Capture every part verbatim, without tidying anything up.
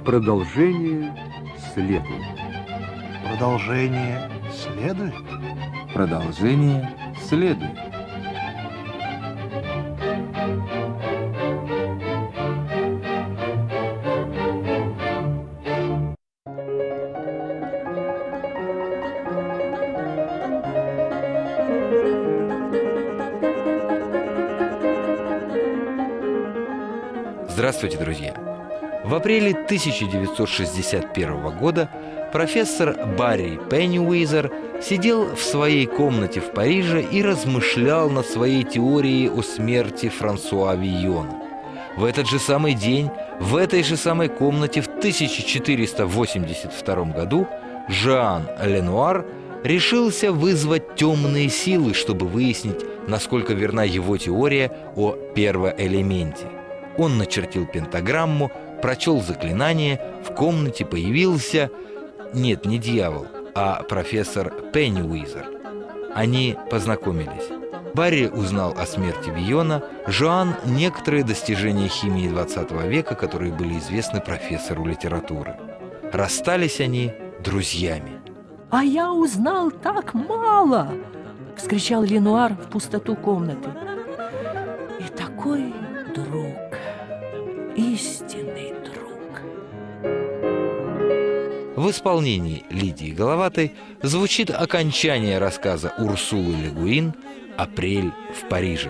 Продолжение следует. Продолжение следует? Продолжение следует. Здравствуйте, друзья! В апреле тысяча девятьсот шестьдесят первого года профессор Барри Пенниуизер сидел в своей комнате в Париже и размышлял над своей теорией о смерти Франсуа Вийона. В этот же самый день, в этой же самой комнате в тысяча четыреста восемьдесят втором году Жан Ленуар решился вызвать темные силы, чтобы выяснить, насколько верна его теория о первоэлементе. Он начертил пентаграмму, прочел заклинание, в комнате появился... Нет, не дьявол, а профессор Пенниуизер. Они познакомились. Барри узнал о смерти Вийона, Жоан – некоторые достижения химии двадцатого века, которые были известны профессору литературы. Расстались они друзьями. «А я узнал так мало!» – вскричал Ленуар в пустоту комнаты. «И такой друг, истинный друг!» В исполнении Лидии Головатой звучит окончание рассказа Урсулы Ле Гуин «Апрель в Париже».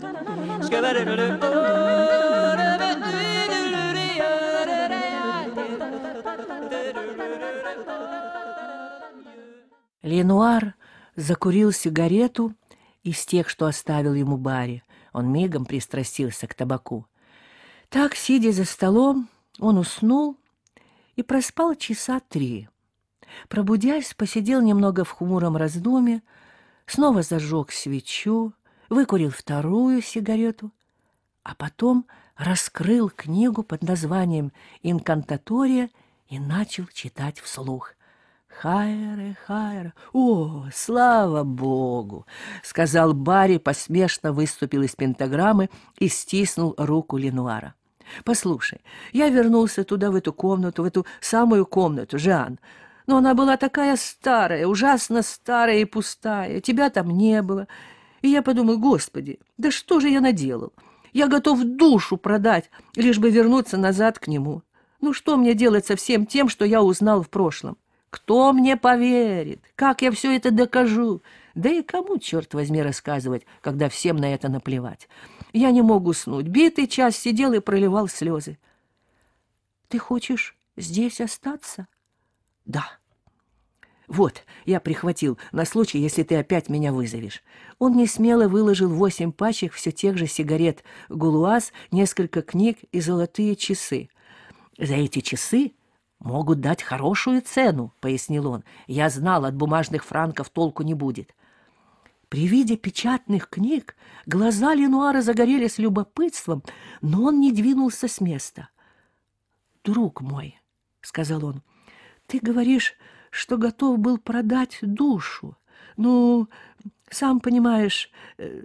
Ленуар закурил сигарету из тех, что оставил ему Барри. Он мигом пристрастился к табаку. Так, сидя за столом, он уснул и проспал часа три. Пробудясь, посидел немного в хмуром раздумье, снова зажег свечу, выкурил вторую сигарету, а потом раскрыл книгу под названием «Инкантатория» и начал читать вслух. «Хайре, хайре, о, слава Богу!» — сказал Барри, посмешно выступил из пентаграммы и стиснул руку Ленуара. «Послушай, я вернулся туда, в эту комнату, в эту самую комнату, Жан. Но она была такая старая, ужасно старая и пустая. Тебя там не было. И я подумал, Господи, да что же я наделал? Я готов душу продать, лишь бы вернуться назад к нему. Ну что мне делать со всем тем, что я узнал в прошлом? Кто мне поверит? Как я все это докажу? Да и кому, черт возьми, рассказывать, когда всем на это наплевать? Я не мог уснуть. Битый час сидел и проливал слезы. Ты хочешь здесь остаться? Да. Вот, я прихватил на случай, если ты опять меня вызовешь. Он несмело выложил восемь пачек все тех же сигарет «Гулуаз», несколько книг и золотые часы. За эти часы могут дать хорошую цену, пояснил он. Я знал, от бумажных франков толку не будет. При виде печатных книг глаза Ленуара загорелись любопытством, но он не двинулся с места. «Друг мой», — сказал он, — «ты говоришь, что готов был продать душу. Ну, сам понимаешь, э,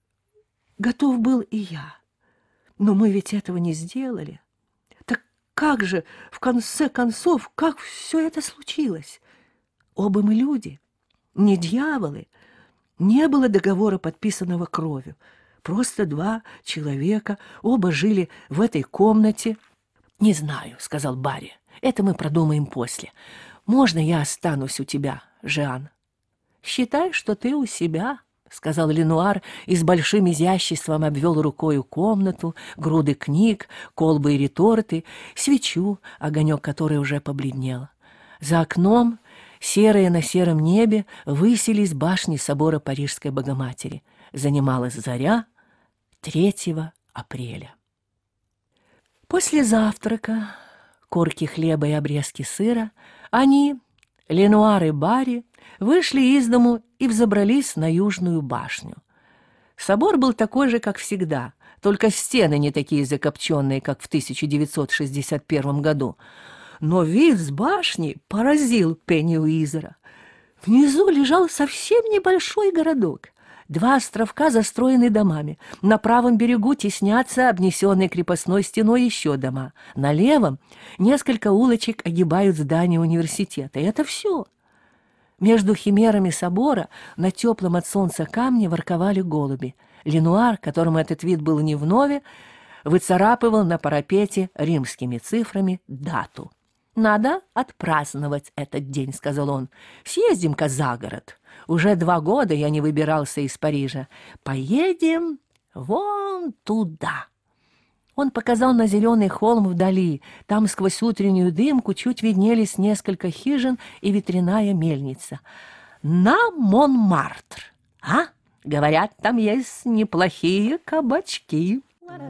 готов был и я. Но мы ведь этого не сделали. Так как же, в конце концов, как все это случилось? Оба мы люди, не дьяволы. Не было договора, подписанного кровью. Просто два человека, оба жили в этой комнате. «Не знаю», — сказал Барри, — «это мы продумаем после. Можно я останусь у тебя, Жан?» «Считай, что ты у себя», — сказал Ленуар и с большим изяществом обвел рукою комнату, груды книг, колбы и реторты, свечу, огонек которой уже побледнел. За окном, серые на сером небе, высились башни собора Парижской Богоматери. Занималась заря третьего апреля. После завтрака, корки хлеба и обрезки сыра, они, Ленуар и Барри, вышли из дому и взобрались на Южную башню. Собор был такой же, как всегда, только стены не такие закопченные, как в тысяча девятьсот шестьдесят первом году. Но вид с башни поразил Пенниуизера. Внизу лежал совсем небольшой городок. Два островка застроены домами. На правом берегу теснятся обнесенные крепостной стеной еще дома. На левом несколько улочек огибают здание университета. И это все. Между химерами собора на теплом от солнца камне ворковали голуби. Ленуар, которому этот вид был не вновь, выцарапывал на парапете римскими цифрами дату. «Надо отпраздновать этот день», — сказал он. «Съездим-ка за город. Уже два года я не выбирался из Парижа. Поедем вон туда». Он показал на зеленый холм вдали. Там сквозь утреннюю дымку чуть виднелись несколько хижин и ветряная мельница. «На Монмартр. А? Говорят, там есть неплохие кабачки».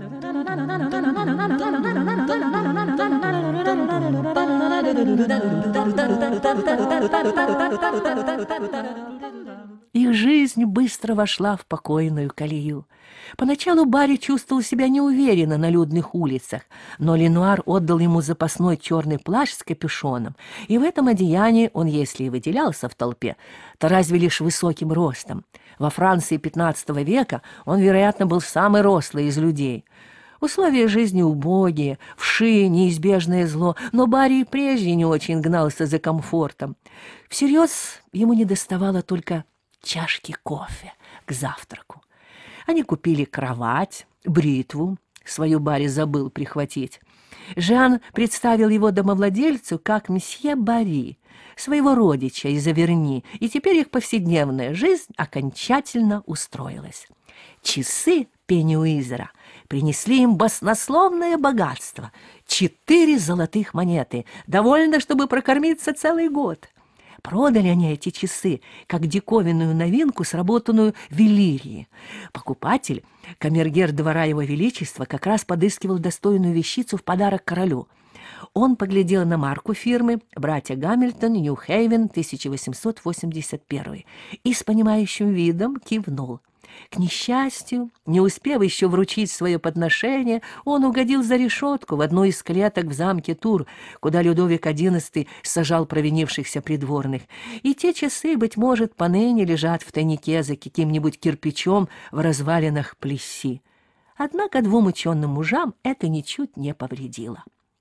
Их жизнь быстро вошла в покойную колею. Поначалу Барри чувствовал себя неуверенно на людных улицах, но Ленуар отдал ему запасной черный плащ с капюшоном, и в этом одеянии он, если и выделялся в толпе, то разве лишь высоким ростом. Во Франции пятнадцатого века он, вероятно, был самый рослый из людей. Условия жизни убогие, вши, неизбежное зло, но Барри и прежде не очень гнался за комфортом. Всерьез ему недоставало только чашки кофе к завтраку. Они купили кровать, бритву, свою Барри забыл прихватить. Жан представил его домовладельцу как месье Барри, своего родича из Аверни, и теперь их повседневная жизнь окончательно устроилась. Часы Пеннюизера принесли им баснословное богатство — четыре золотых монеты, довольно, чтобы прокормиться целый год. Продали они эти часы как диковинную новинку, сработанную в Иллирии. Покупатель, камергер двора его величества, как раз подыскивал достойную вещицу в подарок королю. Он поглядел на марку фирмы «Братья Гамильтон, Нью-Хейвен, тысяча восемьсот восемьдесят первый» и с понимающим видом кивнул. К несчастью, не успев еще вручить свое подношение, он угодил за решетку в одну из клеток в замке Тур, куда Людовик одиннадцатый сажал провинившихся придворных. И те часы, быть может, поныне лежат в тайнике за каким-нибудь кирпичом в развалинах Плесси. Однако двум ученым мужам это ничуть не повредило.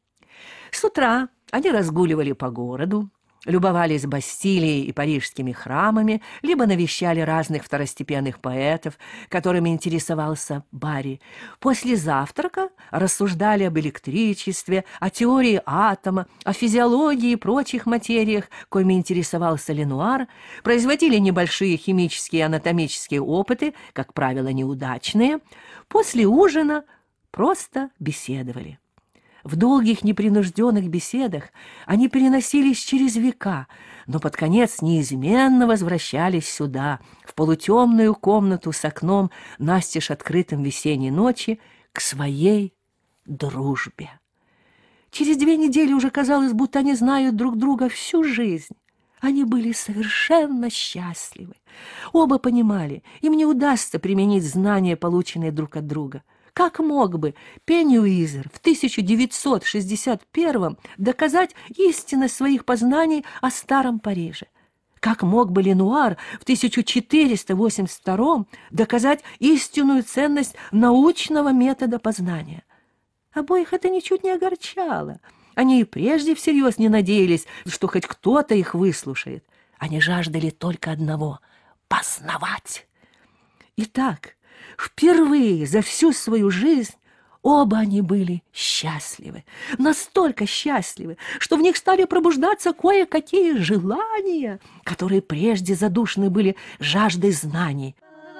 С утра они разгуливали по городу, любовались Бастилией и парижскими храмами, либо навещали разных второстепенных поэтов, которыми интересовался Барри. После завтрака рассуждали об электричестве, о теории атома, о физиологии и прочих материях, коими интересовался Ленуар, производили небольшие химические и анатомические опыты, как правило, неудачные. После ужина просто беседовали. В долгих непринужденных беседах они переносились через века, но под конец неизменно возвращались сюда, в полутемную комнату с окном, настежь открытым весенней ночи, к своей дружбе. Через две недели уже казалось, будто они знают друг друга всю жизнь. Они были совершенно счастливы. Оба понимали, им не удастся применить знания, полученные друг от друга. Как мог бы Пеннюизер в тысяча девятьсот шестьдесят первом доказать истинность своих познаний о Старом Париже? Как мог бы Ленуар в тысяча четыреста восемьдесят втором доказать истинную ценность научного метода познания? Обоих это ничуть не огорчало. Они и прежде всерьез не надеялись, что хоть кто-то их выслушает. Они жаждали только одного — познавать. Итак, впервые за всю свою жизнь оба они были счастливы, настолько счастливы, что в них стали пробуждаться кое-какие желания, которые прежде задушены были жаждой знаний.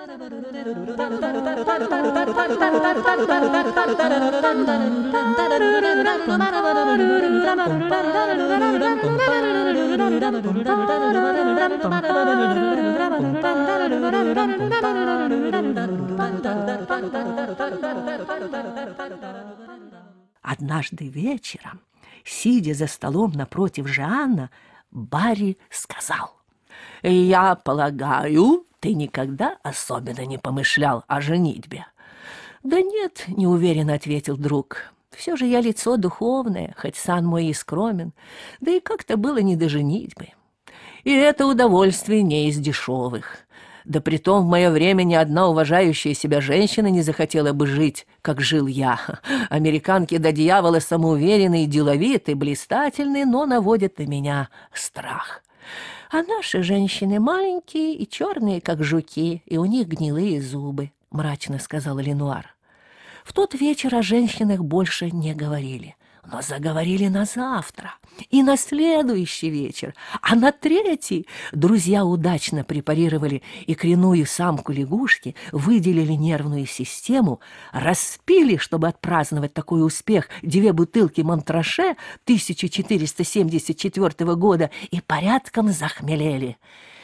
Однажды вечером, сидя за столом напротив Жана, Барри сказал: «Я полагаю, ты никогда особенно не помышлял о женитьбе?» «Да нет», — неуверенно ответил друг. «Все же я лицо духовное, хоть сан мой и скромен, да и как-то было не до женитьбы. И это удовольствие не из дешевых. Да притом в мое время ни одна уважающая себя женщина не захотела бы жить, как жил я. Американки до дьявола самоуверенные и деловитые, блистательные, но наводят на меня страх. А наши женщины маленькие и черные, как жуки, и у них гнилые зубы, — мрачно сказала Ленуар. В тот вечер о женщинах больше не говорили, но заговорили на завтра и на следующий вечер, а на третий друзья удачно препарировали икряную самку лягушки, выделили нервную систему, распили, чтобы отпраздновать такой успех, две бутылки Монтраше тысяча четыреста семьдесят четвёртого года и порядком захмелели.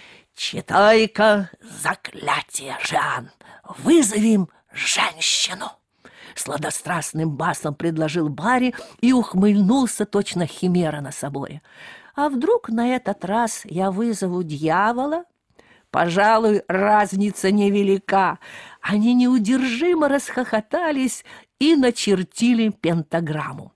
«Читай-ка заклятие, Жан, вызовем женщину!» Сладострастным басом предложил Барри и ухмыльнулся точно химера на соборе. «А вдруг на этот раз я вызову дьявола? Пожалуй, разница невелика». Они неудержимо расхохотались и начертили пентаграмму.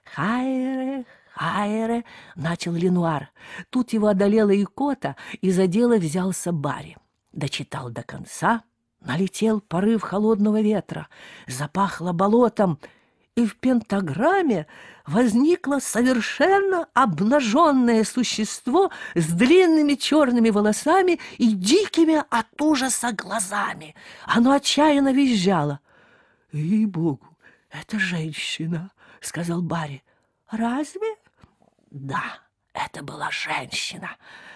«Хайре, хайре», — начал Ленуар. Тут его одолела икота, и за дело взялся Барри. Дочитал до конца. Налетел порыв холодного ветра, запахло болотом, и в пентаграмме возникло совершенно обнаженное существо с длинными черными волосами и дикими от ужаса глазами. Оно отчаянно визжало. «Ей-богу, это женщина», — сказал Барри. «Разве?» «Да, это была женщина».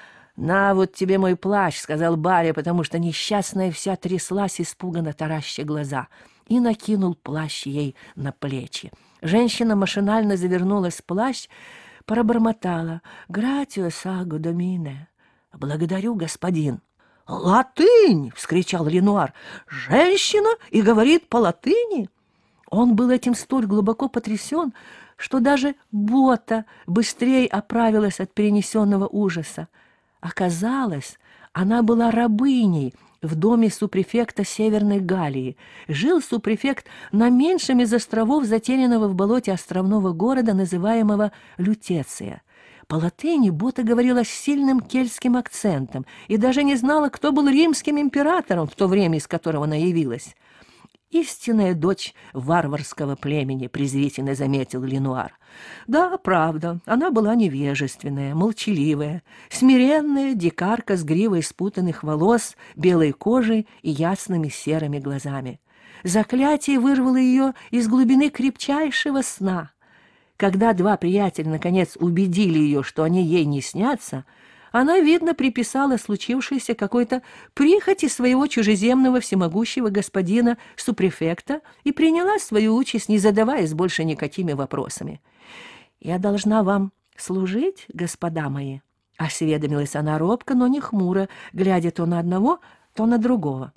«На вот тебе мой плащ», — сказал Барри, потому что несчастная вся тряслась, испуганно тараща глаза, и накинул плащ ей на плечи. Женщина машинально завернулась в плащ, пробормотала: «Гратиос аго домине». «Благодарю, господин». «Латынь!» — вскричал Ленуар. «Женщина и говорит по-латыни?» Он был этим столь глубоко потрясен, что даже Бота быстрее оправилась от перенесенного ужаса. Оказалось, она была рабыней в доме супрефекта Северной Галлии. Жил супрефект на меньшем из островов затерянного в болоте островного города, называемого Лютеция. По латыни Бота говорила с сильным кельтским акцентом и даже не знала, кто был римским императором в то время, из которого она явилась. «Истинная дочь варварского племени», — презрительно заметил Ленуар. Да, правда, она была невежественная, молчаливая, смиренная дикарка с гривой спутанных волос, белой кожей и ясными серыми глазами. Заклятие вырвало ее из глубины крепчайшего сна. Когда два приятеля, наконец, убедили ее, что они ей не снятся, она, видно, приписала случившееся какой-то прихоти своего чужеземного всемогущего господина супрефекта и приняла свою участь, не задаваясь больше никакими вопросами. «Я должна вам служить, господа мои?» — осведомилась она робко, но не хмуро, глядя то на одного, то на другого.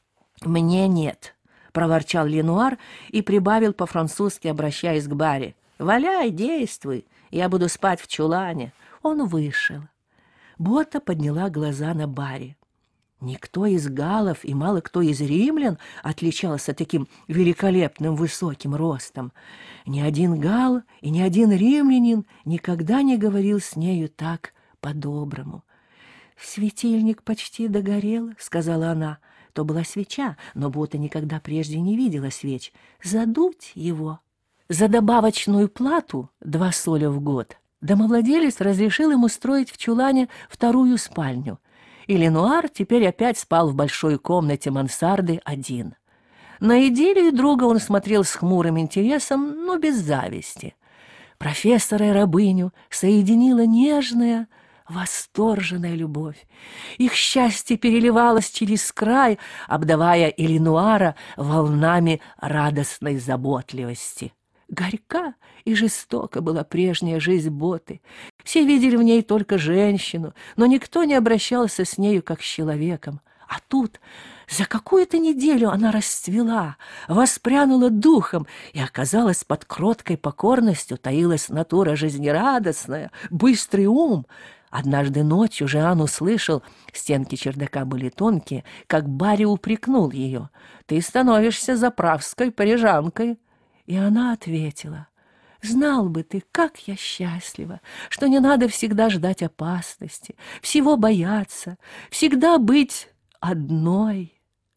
«Мне нет», — проворчал Ленуар и прибавил по-французски, обращаясь к Барри. «Валяй, действуй, я буду спать в чулане». Он вышел. Бота подняла глаза на Барри. Никто из галлов и мало кто из римлян отличался таким великолепным высоким ростом. Ни один галл и ни один римлянин никогда не говорил с нею так по-доброму. «Светильник почти догорел», — сказала она. То была свеча, но Бота никогда прежде не видела свеч. «Задуть его». За добавочную плату, два соля в год, домовладелец разрешил им устроить в чулане вторую спальню, и Ленуар теперь опять спал в большой комнате мансарды один. На идиллию друга он смотрел с хмурым интересом, но без зависти. Профессора и рабыню соединила нежная, восторженная любовь. Их счастье переливалось через край, обдавая и Ленуара волнами радостной заботливости. Горька и жестока была прежняя жизнь Боты. Все видели в ней только женщину, но никто не обращался с нею как с человеком. А тут за какую-то неделю она расцвела, воспрянула духом, и оказалась под кроткой покорностью таилась натура жизнерадостная, быстрый ум. Однажды ночью Жан услышал, стенки чердака были тонкие, как Барри упрекнул ее: «Ты становишься заправской парижанкой». И она ответила: «Знал бы ты, как я счастлива, что не надо всегда ждать опасности, всего бояться, всегда быть одной.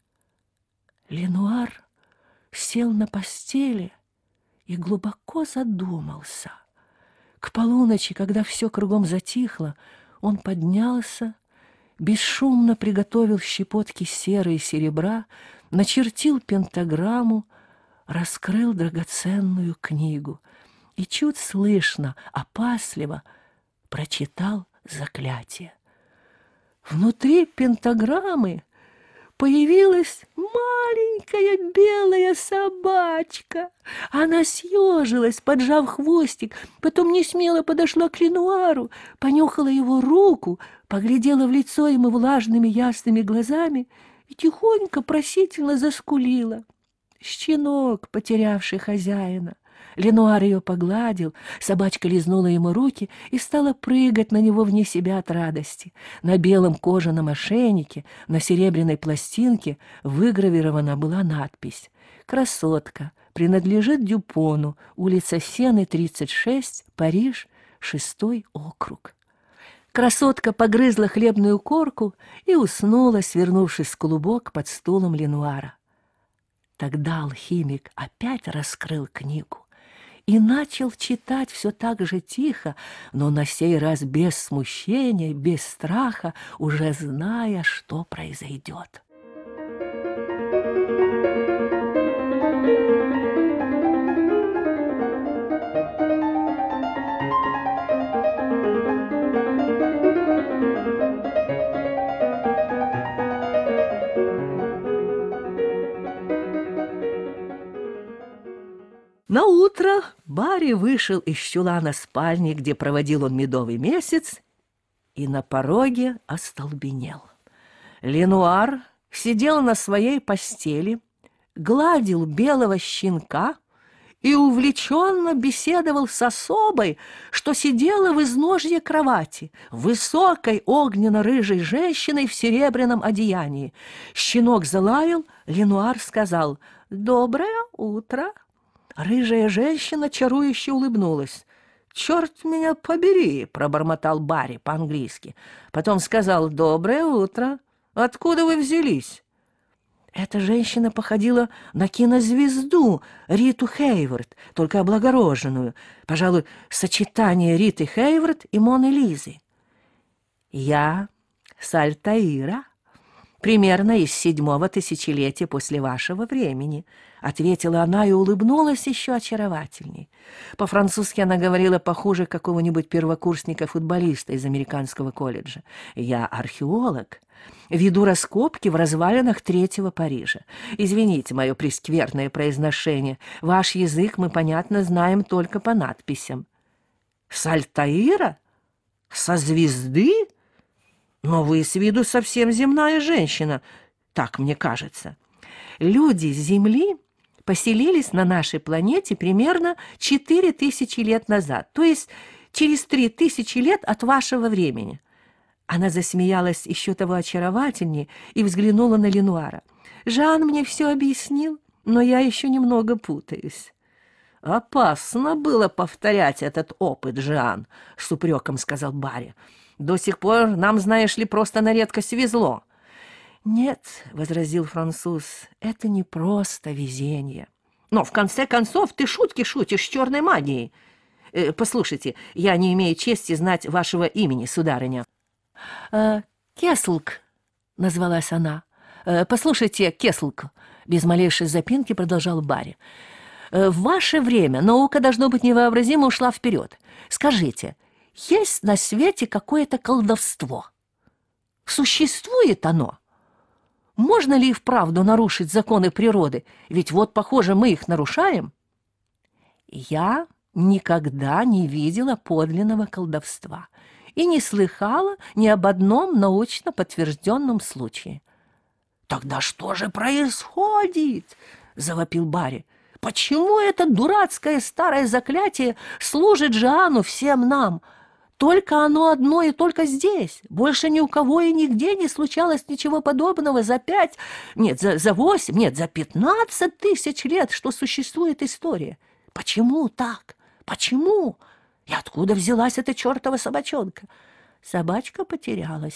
Ленуар сел на постели и глубоко задумался. К полуночи, когда все кругом затихло, он поднялся, бесшумно приготовил щепотки серы и серебра, начертил пентаграмму, раскрыл драгоценную книгу и чуть слышно, опасливо прочитал заклятие. Внутри пентаграммы появилась маленькая белая собачка. Она съежилась, поджав хвостик, потом несмело подошла к Ленуару, понюхала его руку, поглядела в лицо ему влажными ясными глазами и тихонько просительно заскулила. Щенок, потерявший хозяина. Ленуар ее погладил, собачка лизнула ему руки и стала прыгать на него вне себя от радости. На белом кожаном ошейнике, на серебряной пластинке выгравирована была надпись: «Красотка, принадлежит Дюпону, улица Сены, тридцать шесть, Париж, шестой округ». Красотка погрызла хлебную корку и уснула, свернувшись в клубок под стулом Ленуара. Тогда алхимик опять раскрыл книгу и начал читать все так же тихо, но на сей раз без смущения, без страха, уже зная, что произойдет. Наутро Барри вышел из чулана спальни, где проводил он медовый месяц, и на пороге остолбенел. Ленуар сидел на своей постели, гладил белого щенка и увлеченно беседовал с особой, что сидела в изножье кровати, высокой огненно-рыжей женщиной в серебряном одеянии. Щенок залаял, Ленуар сказал: «Доброе утро». Рыжая женщина чарующе улыбнулась. «Черт меня побери!» — пробормотал Барри по-английски. Потом сказал: «Доброе утро! Откуда вы взялись?» Эта женщина походила на кинозвезду Риту Хейворт, только облагороженную. Пожалуй, сочетание Риты Хейворт и Моны Лизы. «Я Сальтаира, примерно из седьмого тысячелетия после вашего времени», — ответила она и улыбнулась еще очаровательней. По-французски она говорила похуже какого-нибудь первокурсника-футболиста из американского колледжа. «Я археолог. Веду раскопки в развалинах Третьего Парижа. Извините мое прескверное произношение. Ваш язык мы, понятно, знаем только по надписям». «Сальтаира? Со звезды? Но вы с виду совсем земная женщина, так мне кажется. Люди с Земли поселились на нашей планете примерно четыре тысячи лет назад, то есть через три тысячи лет от вашего времени». Она засмеялась еще того очаровательнее и взглянула на Ленуара. «Жан мне все объяснил, но я еще немного путаюсь». «Опасно было повторять этот опыт, Жан», — с упреком сказал Барри. «До сих пор нам, знаешь ли, просто на редкость везло». «Нет», — возразил француз, — «это не просто везение». «Но, в конце концов, ты шутки шутишь с черной магией. Э, послушайте, я не имею чести знать вашего имени, сударыня». «Э, Кеслк», — назвалась она. «Э, «Послушайте, Кеслк», — без малейшей запинки продолжал Барри, э, «в ваше время наука, должно быть, невообразимо ушла вперед. Скажите, есть на свете какое-то колдовство? Существует оно? Можно ли и вправду нарушить законы природы? Ведь вот, похоже, мы их нарушаем». «Я никогда не видела подлинного колдовства и не слыхала ни об одном научно подтвержденном случае». «Тогда что же происходит?» — завопил Барри. «Почему это дурацкое старое заклятие служит Жану всем нам? Только оно одно и только здесь. Больше ни у кого и нигде не случалось ничего подобного за пять, нет, за, за восемь, нет, за пятнадцать тысяч лет, что существует история. Почему так? Почему? И откуда взялась эта чертова собачонка?» «Собачка потерялась», —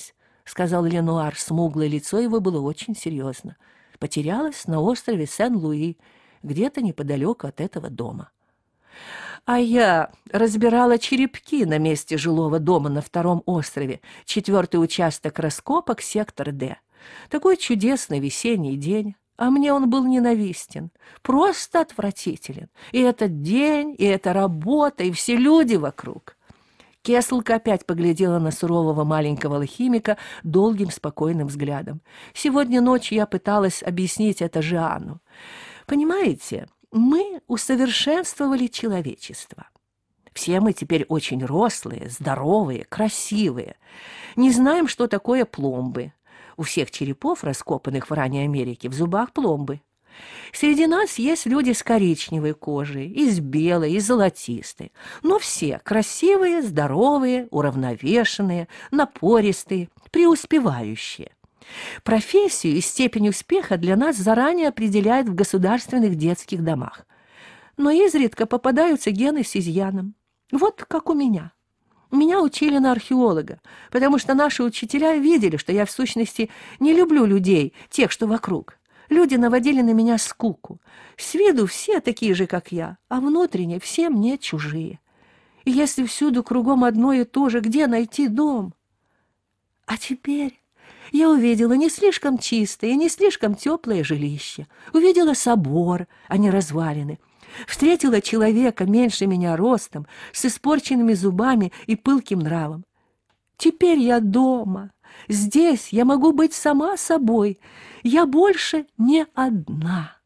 сказал Ленуар. Смуглое лицо его было очень серьезно. Потерялась на острове Сен-Луи, где-то неподалеку от этого дома. А я разбирала черепки на месте жилого дома на втором острове, четвертый участок раскопок, сектор Д. Такой чудесный весенний день, а мне он был ненавистен, просто отвратителен. И этот день, и эта работа, и все люди вокруг. Кеслка опять поглядела на сурового маленького алхимика долгим спокойным взглядом. Сегодня ночью я пыталась объяснить это Жиану. Понимаете, мы усовершенствовали человечество. Все мы теперь очень рослые, здоровые, красивые. Не знаем, что такое пломбы. У всех черепов, раскопанных в ранней Америке, в зубах пломбы. Среди нас есть люди с коричневой кожей, и с белой, и золотистой. Но все красивые, здоровые, уравновешенные, напористые, преуспевающие. Профессию и степень успеха для нас заранее определяют в государственных детских домах. Но изредка попадаются гены с изъяном. Вот как у меня. Меня учили на археолога, потому что наши учителя видели, что я в сущности не люблю людей, тех, что вокруг. Люди наводили на меня скуку. С виду все такие же, как я, а внутренне все мне чужие. И если всюду кругом одно и то же, где найти дом? А теперь я увидела не слишком чистое и не слишком теплое жилище. Увидела собор, а не развалины. Встретила человека меньше меня ростом, с испорченными зубами и пылким нравом. Теперь я дома. Здесь я могу быть сама собой. Я больше не одна.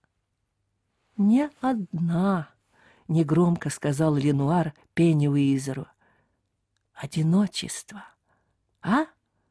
Не одна, негромко сказал Ленуар Пенниуизеру. Одиночество. А?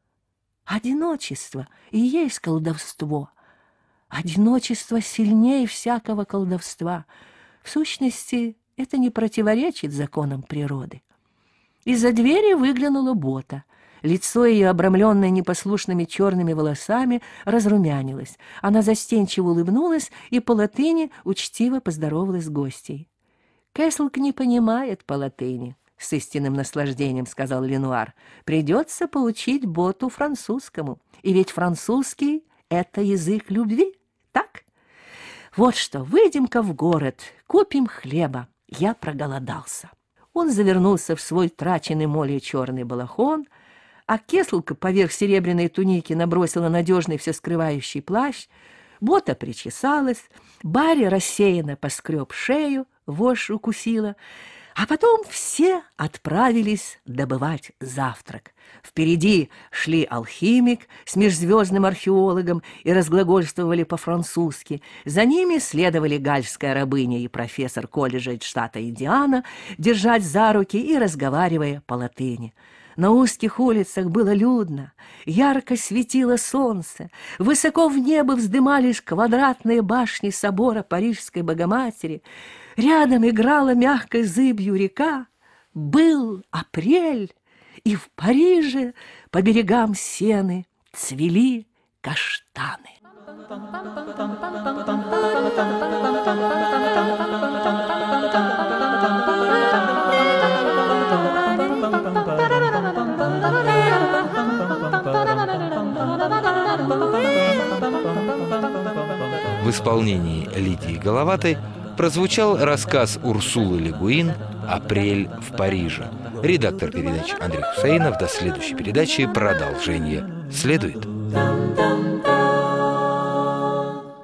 Одиночество и есть колдовство. Одиночество сильнее всякого колдовства. В сущности, это не противоречит законам природы. Из-за двери выглянула Бота. Лицо ее, обрамленное непослушными черными волосами, разрумянилось. Она застенчиво улыбнулась и по латыни учтиво поздоровалась с гостьей. «Кэслк не понимает по латыни», — с истинным наслаждением сказал Ленуар. «Придется поучить Боту французскому. И ведь французский — это язык любви, так? Вот что, выйдем-ка в город, купим хлеба. Я проголодался». Он завернулся в свой траченный молью черный балахон, а Кеслка поверх серебряной туники набросила надежный все скрывающий плащ. Бота причесалась, Барри рассеянно поскреб шею, вошь укусила, а потом все отправились добывать завтрак. Впереди шли алхимик с межзвездным археологом и разглагольствовали по-французски. За ними следовали гальская рабыня и профессор колледжа штата Индиана, держась за руки и разговаривая по латыни. На узких улицах было людно, ярко светило солнце, высоко в небо вздымались квадратные башни собора Парижской Богоматери, рядом играла мягкой зыбью река. Был апрель, и в Париже по берегам Сены цвели каштаны. В исполнении Лидии Головатой прозвучал рассказ Урсулы Ле Гуин «Апрель в Париже». Редактор передачи Андрей Хусаинов. До следующей передачи. Продолжение следует.